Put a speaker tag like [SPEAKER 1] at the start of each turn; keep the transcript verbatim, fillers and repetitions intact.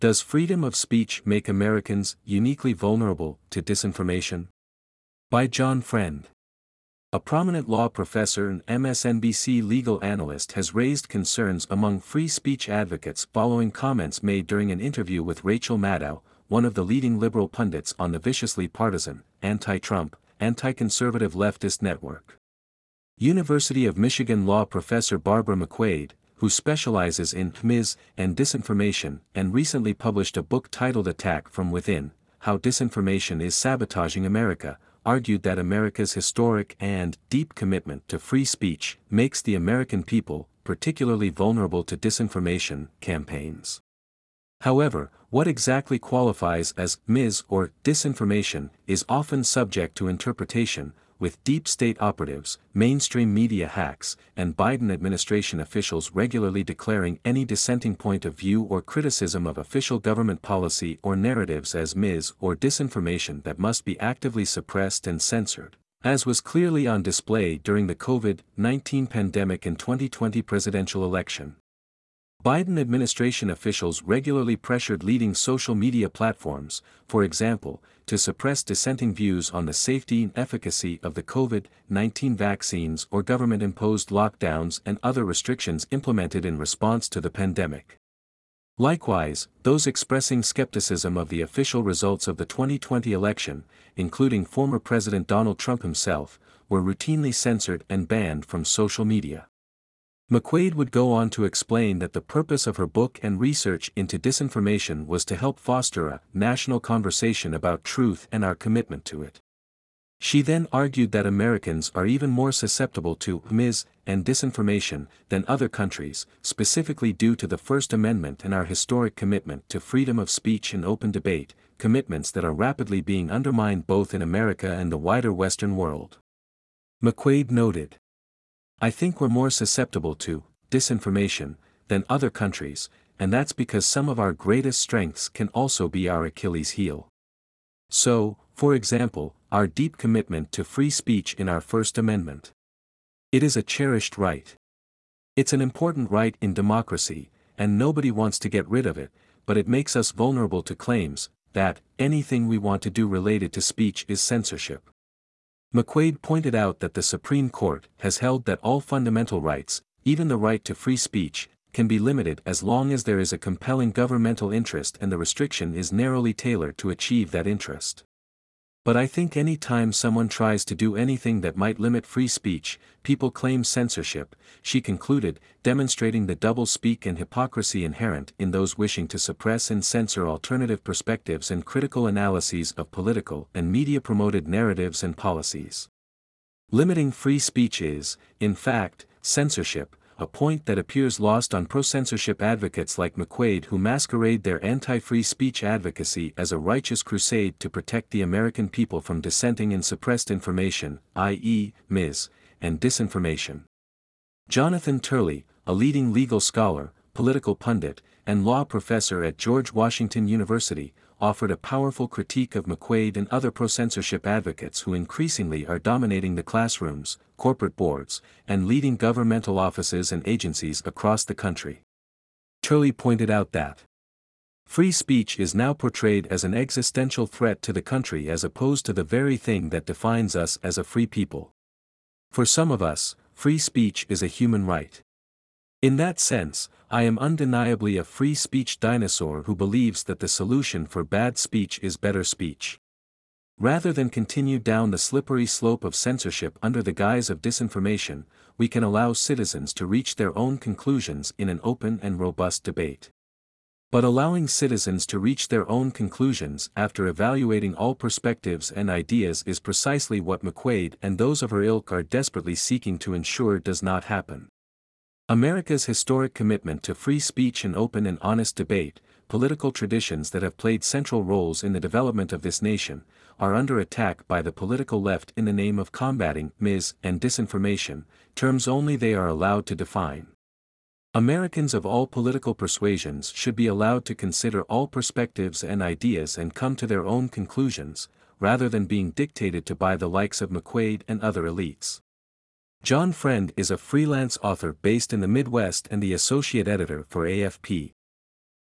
[SPEAKER 1] Does freedom of speech make Americans uniquely vulnerable to disinformation? By John Friend. A prominent law professor and M S N B C legal analyst has raised concerns among free speech advocates following comments made during an interview with Rachel Maddow, one of the leading liberal pundits on the viciously partisan, anti-Trump, anti-conservative leftist network. University of Michigan law professor Barbara McQuade, who specializes in mis and disinformation and recently published a book titled Attack from Within: How Disinformation is Sabotaging America, argued that America's historic and deep commitment to free speech makes the American people particularly vulnerable to disinformation campaigns. However, what exactly qualifies as mis or disinformation is often subject to interpretation, with deep state operatives, mainstream media hacks, and Biden administration officials regularly declaring any dissenting point of view or criticism of official government policy or narratives as mis or disinformation that must be actively suppressed and censored, as was clearly on display during the COVID nineteen pandemic and twenty twenty presidential election. Biden administration officials regularly pressured leading social media platforms, for example, to suppress dissenting views on the safety and efficacy of the COVID nineteen vaccines or government-imposed lockdowns and other restrictions implemented in response to the pandemic. Likewise, those expressing skepticism of the official results of the twenty twenty election, including former President Donald Trump himself, were routinely censored and banned from social media. McQuade would go on to explain that the purpose of her book and research into disinformation was to help foster a national conversation about truth and our commitment to it. She then argued that Americans are even more susceptible to mis and disinformation than other countries, specifically due to the First Amendment and our historic commitment to freedom of speech and open debate, commitments that are rapidly being undermined both in America and the wider Western world. McQuade noted, "I think we're more susceptible to disinformation than other countries, and that's because some of our greatest strengths can also be our Achilles heel. So, for example, our deep commitment to free speech in our First Amendment. It is a cherished right. It's an important right in democracy, and nobody wants to get rid of it, but it makes us vulnerable to claims that anything we want to do related to speech is censorship." McQuade pointed out that the Supreme Court has held that all fundamental rights, even the right to free speech, can be limited as long as there is a compelling governmental interest and the restriction is narrowly tailored to achieve that interest. "But I think any time someone tries to do anything that might limit free speech, people claim censorship," she concluded, demonstrating the double-speak and hypocrisy inherent in those wishing to suppress and censor alternative perspectives and critical analyses of political and media-promoted narratives and policies. Limiting free speech is, in fact, censorship, a point that appears lost on pro-censorship advocates like McQuade, who masquerade their anti-free speech advocacy as a righteous crusade to protect the American people from dissenting and suppressed information, that is, mis and disinformation. Jonathan Turley, a leading legal scholar, political pundit, and law professor at George Washington University, offered a powerful critique of McQuade and other pro-censorship advocates who increasingly are dominating the classrooms, corporate boards, and leading governmental offices and agencies across the country. Turley pointed out that free speech is now portrayed as an existential threat to the country as opposed to the very thing that defines us as a free people. "For some of us, free speech is a human right. In that sense, I am undeniably a free speech dinosaur who believes that the solution for bad speech is better speech. Rather than continue down the slippery slope of censorship under the guise of disinformation, we can allow citizens to reach their own conclusions in an open and robust debate. But allowing citizens to reach their own conclusions after evaluating all perspectives and ideas is precisely what McQuade and those of her ilk are desperately seeking to ensure does not happen. America's historic commitment to free speech and open and honest debate, political traditions that have played central roles in the development of this nation, are under attack by the political left in the name of combating mis and disinformation, terms only they are allowed to define. Americans of all political persuasions should be allowed to consider all perspectives and ideas and come to their own conclusions, rather than being dictated to by the likes of McQuade and other elites. John Friend is a freelance author based in the Midwest and the associate editor for A F P,